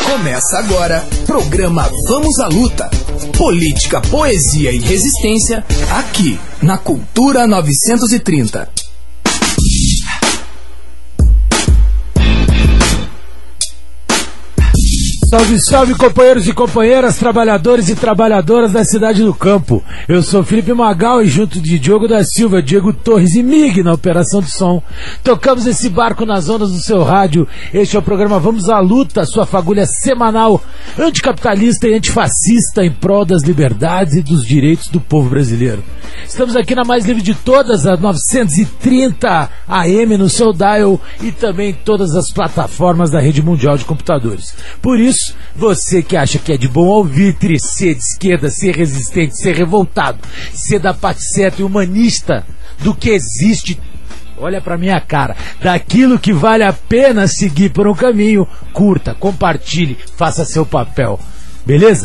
Começa agora, programa Vamos à Luta. Política, poesia e resistência, aqui na Cultura 930. Salve, salve, companheiros e companheiras, trabalhadores e trabalhadoras da cidade do campo. Eu sou Felipe Magal e junto de Diogo da Silva, Diego Torres e Mig na operação de som, tocamos esse barco nas ondas do seu rádio. Este é o programa Vamos à Luta, sua fagulha semanal anticapitalista e antifascista em prol das liberdades e dos direitos do povo brasileiro. Estamos aqui na mais livre de todas, a 930 AM no seu dial e também em todas as plataformas da rede mundial de computadores. Por isso, você que acha que é de bom alvitre ser de esquerda, ser resistente, ser revoltado, ser da parte certa e humanista do que existe, olha pra minha cara, daquilo que vale a pena seguir por um caminho, curta, compartilhe, faça seu papel, beleza?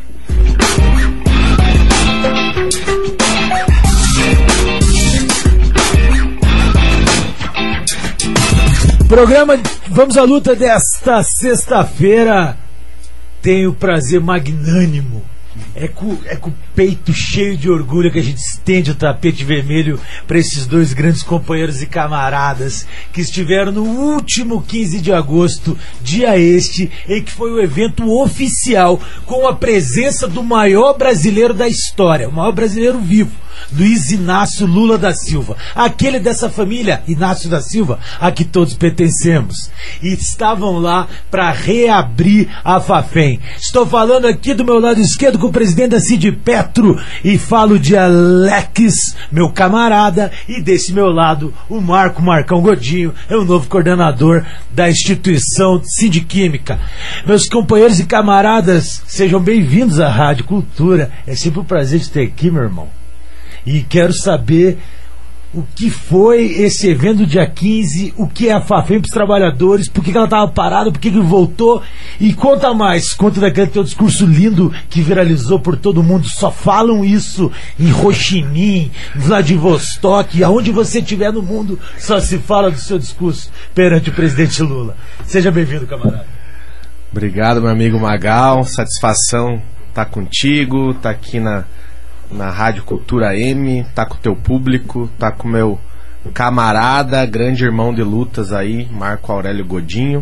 Programa Vamos à Luta desta sexta-feira tem o prazer magnânimo. É com o peito cheio de orgulho que a gente estende o tapete vermelho para esses dois grandes companheiros e camaradas que estiveram no último 15 de agosto, dia este, em que foi o evento oficial com a presença do maior brasileiro da história, o maior brasileiro vivo, Luiz Inácio Lula da Silva, aquele dessa família, Inácio da Silva, a que todos pertencemos. E estavam lá para reabrir a Fafem. Estou falando aqui do meu lado esquerdo com o presidente da Cid Petro e falo de Alex, meu camarada, e desse meu lado o Marcão Godinho, é o novo coordenador da instituição Sindiquímica. Meus companheiros e camaradas, sejam bem-vindos à Rádio Cultura. É sempre um prazer te ter aqui, meu irmão. E quero saber o que foi esse evento do dia 15, o que é a Fafem para os trabalhadores, por que ela estava parada, por que voltou, e conta mais, conta daquele teu discurso lindo que viralizou por todo mundo. Só falam isso em Ho Chi Minh, Vladivostok, aonde você estiver no mundo, só se fala do seu discurso perante o presidente Lula. Seja bem-vindo, camarada. Obrigado, meu amigo Magal, satisfação estar contigo, estar aqui na Rádio Cultura M, tá com o teu público, tá com o meu camarada, grande irmão de lutas aí, Marco Aurélio Godinho.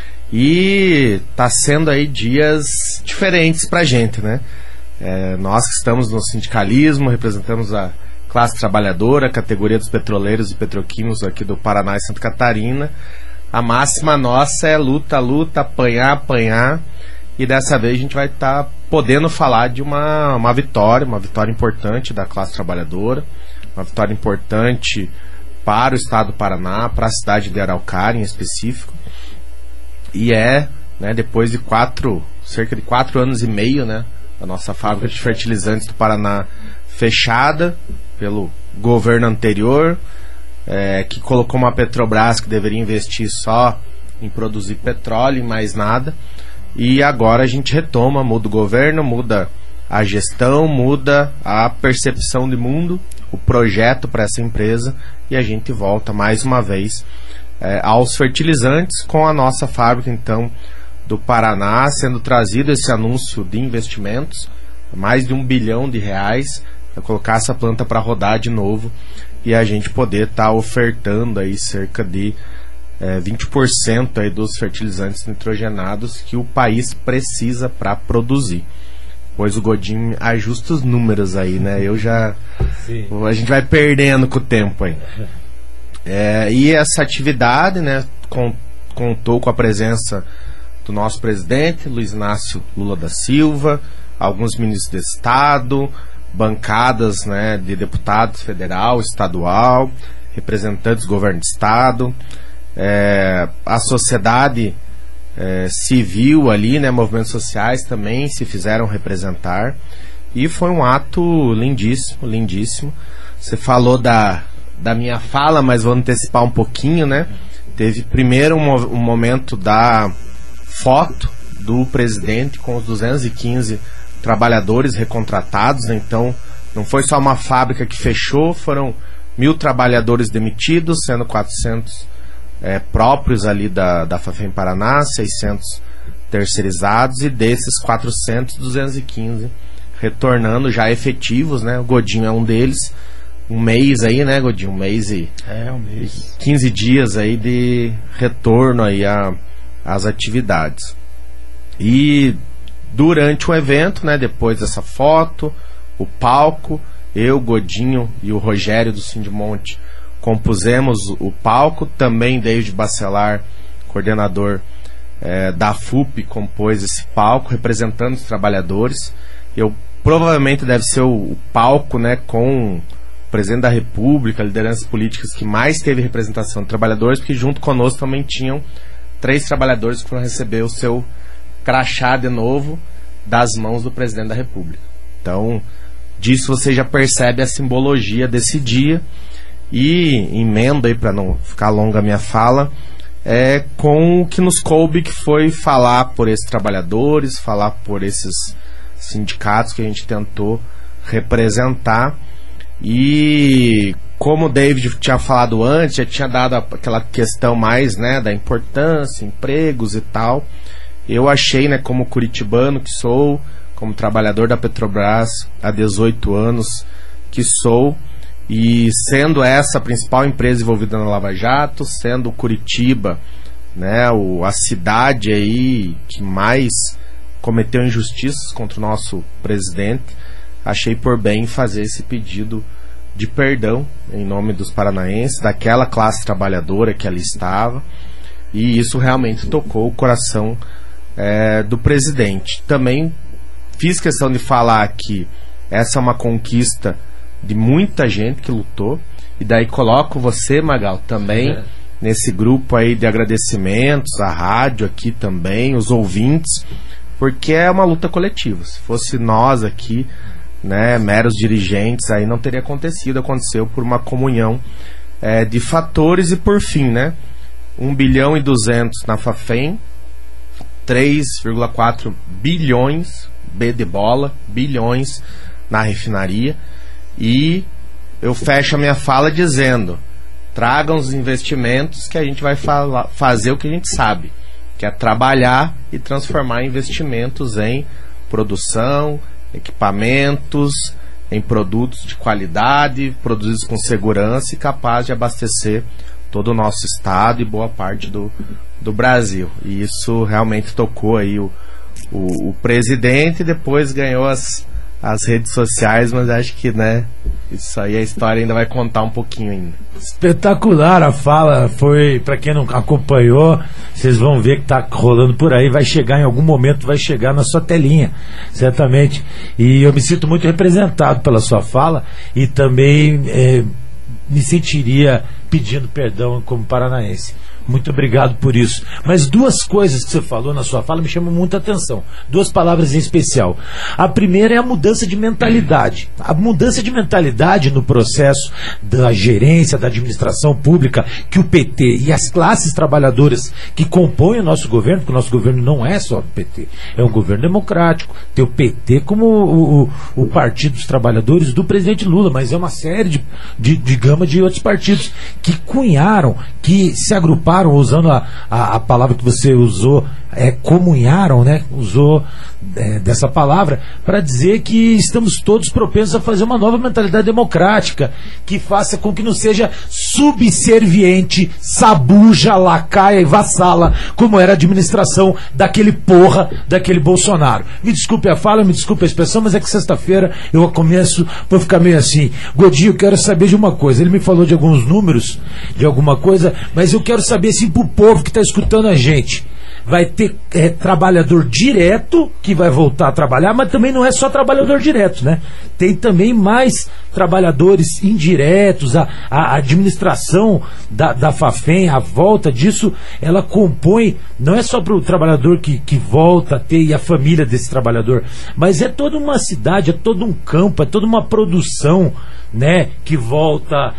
E tá sendo aí dias diferentes pra gente, né? Nós que estamos no sindicalismo, representamos a classe trabalhadora, a categoria dos petroleiros e petroquímicos aqui do Paraná e Santa Catarina. A máxima nossa é luta, luta, apanhar, apanhar. E dessa vez a gente vai estar podendo falar de uma vitória importante da classe trabalhadora, uma vitória importante para o estado do Paraná, para a cidade de Araucária em específico. E depois de cerca de 4 anos e meio, né, a nossa fábrica de fertilizantes do Paraná fechada pelo governo anterior, que colocou uma Petrobras que deveria investir só em produzir petróleo e mais nada. E agora a gente retoma, muda o governo, muda a gestão, muda a percepção de mundo, o projeto para essa empresa, e a gente volta mais uma vez aos fertilizantes com a nossa fábrica então do Paraná, sendo trazido esse anúncio de investimentos, mais de R$1 bilhão, para colocar essa planta para rodar de novo e a gente poder estar ofertando aí cerca de 20% aí dos fertilizantes nitrogenados que o país precisa para produzir. Pois o Godinho ajusta os números aí, né? A gente vai perdendo com o tempo aí. E essa atividade, né, contou com a presença do nosso presidente, Luiz Inácio Lula da Silva, alguns ministros de Estado, bancadas, né, de deputados federal, estadual, representantes do governo de Estado, a sociedade civil ali, né, movimentos sociais também se fizeram representar, e foi um ato lindíssimo, lindíssimo. Você falou da minha fala, mas vou antecipar um pouquinho, né? Teve primeiro um momento da foto do presidente com os 215 trabalhadores recontratados, né? Então não foi só uma fábrica que fechou, foram 1.000 trabalhadores demitidos, sendo 400 próprios ali da Fafem Paraná, 600 terceirizados, e desses 400, 215 retornando já efetivos, né? O Godinho é um deles. Um mês aí, né, Godinho? Um mês e 15 dias aí de retorno aí às atividades. E durante o evento, né, depois dessa foto, o palco, eu, Godinho e o Rogério do Sindimonte compusemos o palco. Também David Bacelar, coordenador da FUP, compôs esse palco representando os trabalhadores. Provavelmente deve ser o palco, né, com o presidente da República, lideranças políticas que mais teve representação de trabalhadores, porque junto conosco também tinham 3 trabalhadores que foram receber o seu crachá de novo das mãos do presidente da República. Então, disso você já percebe a simbologia desse dia. E emenda aí, para não ficar longa a minha fala, com o que nos coube, que foi falar por esses trabalhadores, falar por esses sindicatos que a gente tentou representar. E como o David tinha falado antes, já tinha dado aquela questão mais, né, da importância, empregos e tal. Eu achei, né, como curitibano que sou, como trabalhador da Petrobras há 18 anos que sou, e sendo essa a principal empresa envolvida na Lava Jato, sendo Curitiba, né, a cidade aí que mais cometeu injustiças contra o nosso presidente, achei por bem fazer esse pedido de perdão em nome dos paranaenses, daquela classe trabalhadora que ali estava, e isso realmente tocou o coração do presidente. Também fiz questão de falar que essa é uma conquista de muita gente que lutou, e daí coloco você, Magal, também nesse grupo aí de agradecimentos, a rádio aqui também, os ouvintes, porque é uma luta coletiva. Se fosse nós aqui, né, meros dirigentes, aí não teria acontecido. Aconteceu por uma comunhão de fatores. E por fim, né, 1 bilhão e 200 na Fafem, 3,4 bilhões, B de bola, bilhões na refinaria. E eu fecho a minha fala dizendo: tragam os investimentos que a gente vai fazer o que a gente sabe, que é trabalhar e transformar investimentos em produção, equipamentos, em produtos de qualidade, produzidos com segurança e capazes de abastecer todo o nosso estado e boa parte do Brasil. E isso realmente tocou aí o presidente, e depois ganhou as redes sociais, mas acho que, né, isso aí a história ainda vai contar um pouquinho ainda. Espetacular a fala, foi, para quem não acompanhou, vocês vão ver que tá rolando por aí, vai chegar em algum momento, vai chegar na sua telinha, certamente. E eu me sinto muito representado pela sua fala, e também me sentiria pedindo perdão como paranaense. Muito obrigado por isso. Mas 2 coisas que você falou na sua fala me chamam muita atenção. 2 palavras em especial. A primeira é a mudança de mentalidade. A mudança de mentalidade no processo da gerência, da administração pública, que o PT e as classes trabalhadoras que compõem o nosso governo, porque o nosso governo não é só o PT, é um governo democrático. Tem o PT como o Partido dos Trabalhadores do presidente Lula, mas é uma série de gama de outros partidos que cunharam, que se agruparam, usando a palavra que você usou, comunharam, né? Usou dessa palavra para dizer que estamos todos propensos a fazer uma nova mentalidade democrática, que faça com que não seja subserviente, sabuja, lacaia e vassala, como era a administração daquele Bolsonaro. Me desculpe a fala, me desculpe a expressão, mas é que sexta-feira eu começo por ficar meio assim. Godinho, eu quero saber de uma coisa. Ele me falou de alguns números, de alguma coisa, mas eu quero saber assim pro povo que está escutando a gente. Vai ter trabalhador direto que vai voltar a trabalhar, mas também não é só trabalhador direto, né? Tem também mais trabalhadores indiretos. A administração da Fafem, a volta disso, ela compõe, não é só para o trabalhador que volta a ter e a família desse trabalhador, mas é toda uma cidade, é todo um campo, é toda uma produção, né, que volta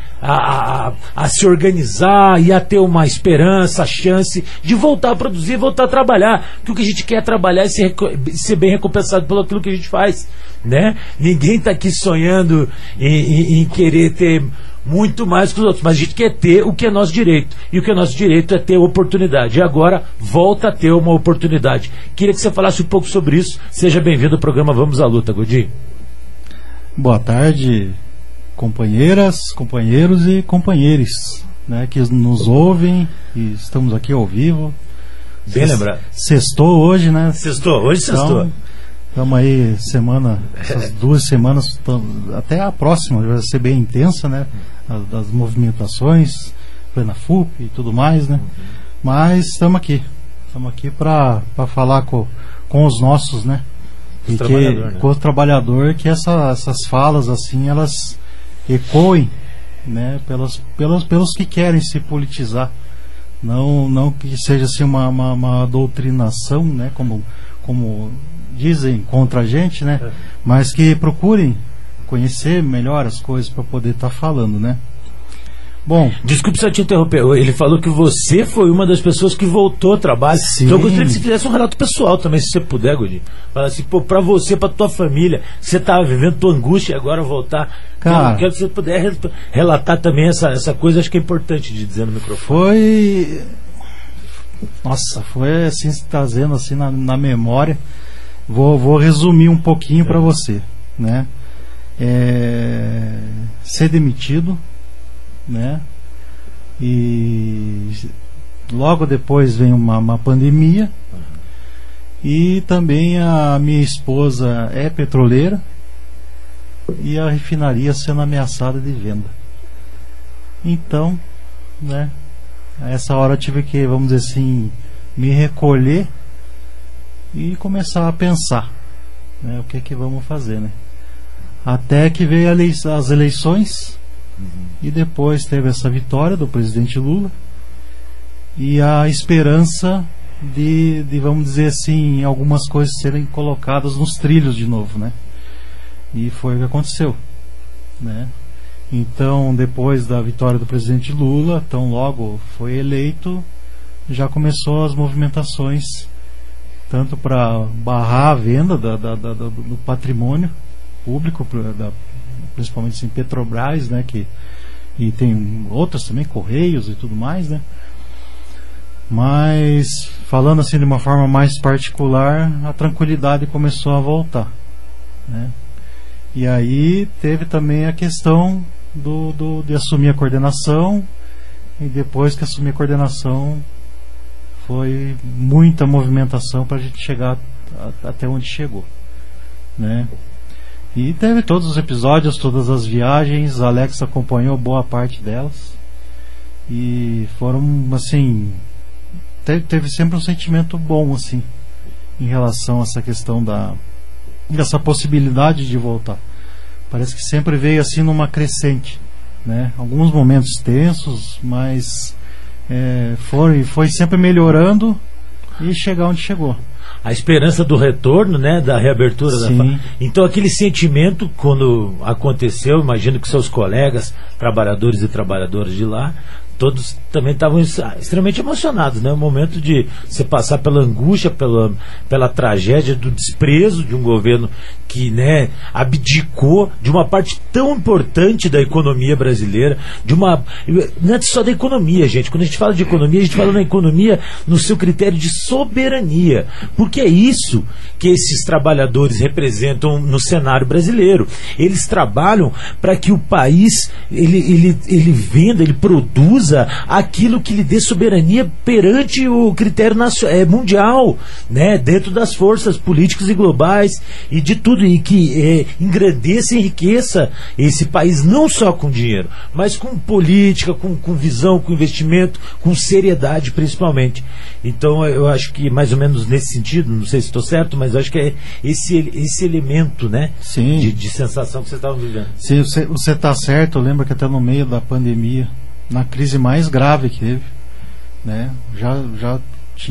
a se organizar e a ter uma esperança, a chance de voltar a produzir, voltar a trabalhar, porque o que a gente quer é trabalhar e ser bem recompensado pelo aquilo que a gente faz, né? Ninguém está aqui sonhando em querer ter muito mais que os outros, mas a gente quer ter o que é nosso direito, e o que é nosso direito é ter oportunidade, e agora volta a ter uma oportunidade. Queria que você falasse um pouco sobre isso. Seja bem-vindo ao programa Vamos à Luta, Godinho. Boa tarde, companheiras, companheiros e companheiros, né, que nos ouvem, e estamos aqui ao vivo. Bem lembrado. Sextou hoje, né? Hoje sextou. Estamos aí essas 2 semanas, até a próxima, vai ser bem intensa, né? Das movimentações, plena FUP e tudo mais, né? Mas estamos aqui para falar com os nossos, né? Com o trabalhador, que essas falas assim, elas ecoem, né? Pelos que querem se politizar, não que seja assim uma doutrinação, né? Como dizem contra a gente, né? Mas que procurem conhecer melhor as coisas para poder estar falando, né? Bom, desculpe se eu te interromper. Ele falou que você foi uma das pessoas que voltou ao trabalho. Sim. Então eu gostaria que você fizesse um relato pessoal também, se você puder, Godinho. Falar assim, pô, pra você, pra tua família, você estava vivendo tua angústia e agora voltar. Cara, quero que você puder relatar também essa coisa, acho que é importante de dizer no microfone. Foi assim, trazendo assim na memória. Vou resumir um pouquinho para você, né? Ser demitido, né? E logo depois vem uma pandemia, e também a minha esposa é petroleira e a refinaria sendo ameaçada de venda. Então, né? A essa hora eu tive que, vamos dizer assim, me recolher e começar a pensar, né? O que vamos fazer, né? Até que veio as eleições. E depois teve essa vitória do presidente Lula e a esperança de vamos dizer assim, algumas coisas serem colocadas nos trilhos de novo, né? E foi o que aconteceu, né? Então, depois da vitória do presidente Lula, tão logo foi eleito, já começou as movimentações, tanto para barrar a venda do patrimônio público, principalmente assim, Petrobras, né, e tem outras também, Correios e tudo mais, né? Mas falando assim de uma forma mais particular, a tranquilidade começou a voltar, né? E aí teve também a questão de assumir a coordenação, e depois que assumi a coordenação foi muita movimentação para a gente chegar até onde chegou, né? E teve todos os episódios, todas as viagens, a Alex acompanhou boa parte delas. E foram, assim, teve sempre um sentimento bom, assim, em relação a essa questão dessa possibilidade de voltar. Parece que sempre veio assim numa crescente, né? Alguns momentos tensos, mas foi sempre melhorando e chegar onde chegou. A esperança do retorno, né, da reabertura. Então aquele sentimento, quando aconteceu, imagino que seus colegas, trabalhadores e trabalhadoras de lá, todos também estavam extremamente emocionados, né? O momento de você passar pela angústia, pela tragédia do desprezo de um governo que, né, abdicou de uma parte tão importante da economia brasileira, não é só da economia, gente. Quando a gente fala de economia, a gente fala na economia no seu critério de soberania, porque é isso que esses trabalhadores representam no cenário brasileiro. Eles trabalham para que o país ele venda, ele produza aquilo que lhe dê soberania perante o critério mundial, né, dentro das forças políticas e globais e de tudo, e que engrandeça e enriqueça esse país, não só com dinheiro, mas com política, com visão, com investimento, com seriedade principalmente. Então eu acho que mais ou menos nesse sentido, não sei se estou certo, mas eu acho que é esse elemento, né, de sensação que vocês estavam vivendo. Sim, você está certo. Eu lembro que até no meio da pandemia, na crise mais grave que teve, né, já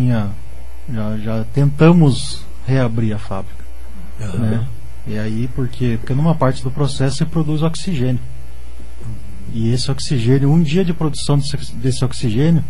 tentamos reabrir a fábrica, né? E aí porque numa parte do processo se produz oxigênio, e esse oxigênio, um dia de produção desse oxigênio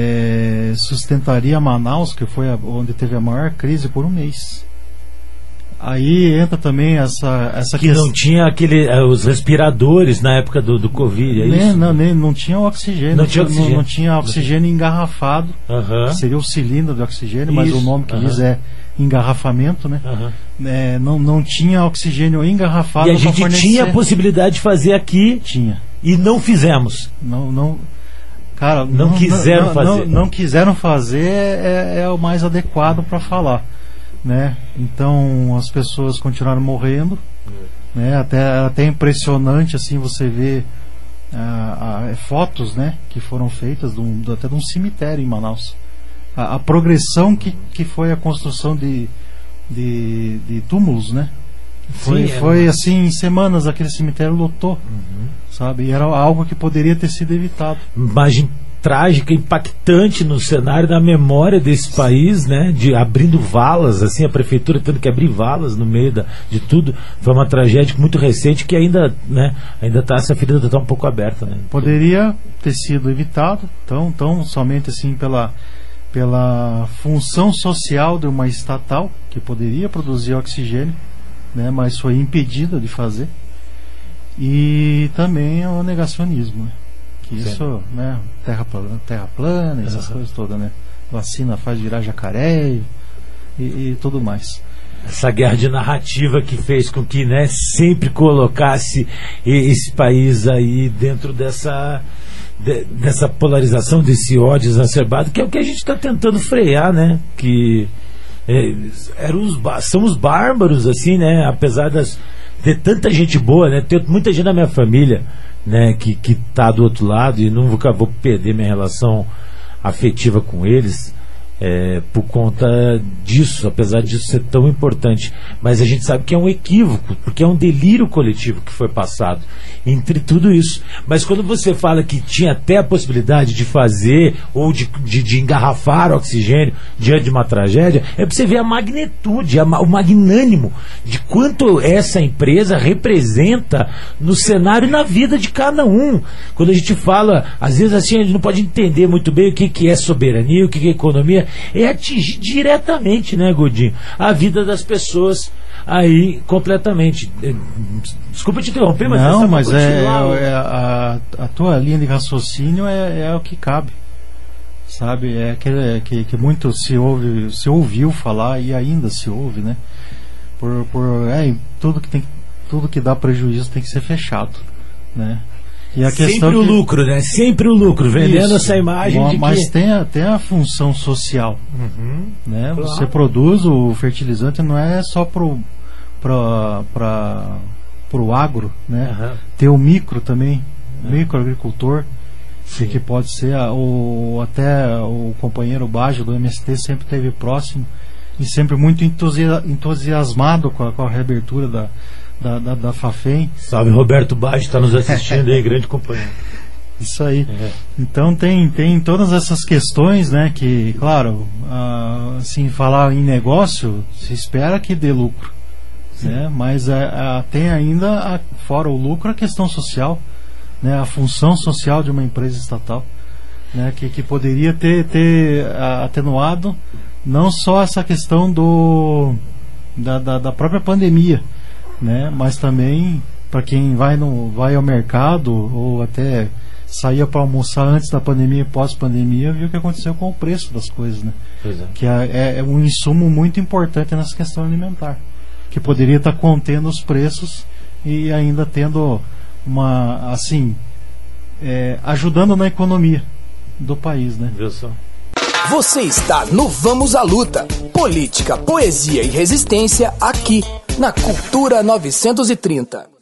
sustentaria Manaus, que foi onde teve a maior crise, por um mês. Aí entra também essa Que não tinha os respiradores na época do Covid, é isso? Não tinha oxigênio. Não tinha oxigênio engarrafado. Seria o cilindro de oxigênio, mas o nome que diz é engarrafamento, né? Não tinha oxigênio engarrafado. E a gente tinha a possibilidade de fazer aqui. Tinha. E não fizemos. Cara, não quiseram fazer. Não quiseram fazer é o mais adequado para falar, né? Então as pessoas continuaram morrendo, né? Até impressionante assim você vê fotos, né, que foram feitas até de um cemitério em Manaus. A progressão que foi a construção de túmulos, né? Foi assim, em semanas aquele cemitério lotou, sabe? E era algo que poderia ter sido evitado. Imagem trágica, impactante no cenário da memória desse país, né? De abrindo valas, assim, a prefeitura tendo que abrir valas no meio de tudo. Foi uma tragédia muito recente que ainda, né? Essa ferida está um pouco aberta, né? Poderia ter sido evitado, tão somente assim pela função social de uma estatal que poderia produzir oxigênio, né? Mas foi impedida de fazer. E também o negacionismo, né? Isso, né? Terra plana, essas coisas todas, né? Vacina faz virar jacaré e tudo mais. Essa guerra de narrativa que fez com que, né, sempre colocasse esse país aí dentro dessa polarização, desse ódio exacerbado, que é o que a gente está tentando frear, né? Que são os bárbaros, assim, né? Apesar de tanta gente boa, né? Tem muita gente na minha família, né, que tá do outro lado, e nunca vou perder minha relação afetiva com eles por conta disso, apesar disso ser tão importante. Mas a gente sabe que é um equívoco, porque é um delírio coletivo que foi passado entre tudo isso. Mas quando você fala que tinha até a possibilidade de fazer ou de engarrafar oxigênio diante de uma tragédia, é para você ver a magnitude, o magnânimo de quanto essa empresa representa no cenário e na vida de cada um. Quando a gente fala, às vezes assim, a gente não pode entender muito bem o que é soberania, o que é economia. É atingir diretamente, né, Godinho, a vida das pessoas aí completamente. Desculpa te interromper, mas não, mas a tua linha de raciocínio é o que cabe, sabe? É que muito se ouviu falar e ainda se ouve, né? Tudo que dá prejuízo tem que ser fechado, né? E a sempre o lucro, né? Sempre o lucro, vendendo essa imagem de que... Mas tem a função social, né? Claro. Você produz o fertilizante, não é só pro agro, né? Tem o micro também, microagricultor, que pode ser até o companheiro Baggio do MST sempre esteve próximo e sempre muito entusiasmado com a reabertura da Fafem. Salve, Roberto Baggio, está nos assistindo aí, grande companheiro. Isso aí. Então tem todas essas questões, né? Que, claro, assim, falar em negócio, se espera que dê lucro, né? Mas tem ainda, fora o lucro, a questão social, né? A função social de uma empresa estatal, né? Que poderia ter atenuado não só essa questão da própria pandemia, né? Mas também para quem vai ao mercado ou até saía para almoçar antes da pandemia e pós-pandemia, viu o que aconteceu com o preço das coisas, né? Que é um insumo muito importante nessa questão alimentar, que poderia estar contendo os preços e ainda tendo ajudando na economia do país, né? Viu só? Você está no Vamos à Luta. Política, poesia e resistência aqui na Cultura 930.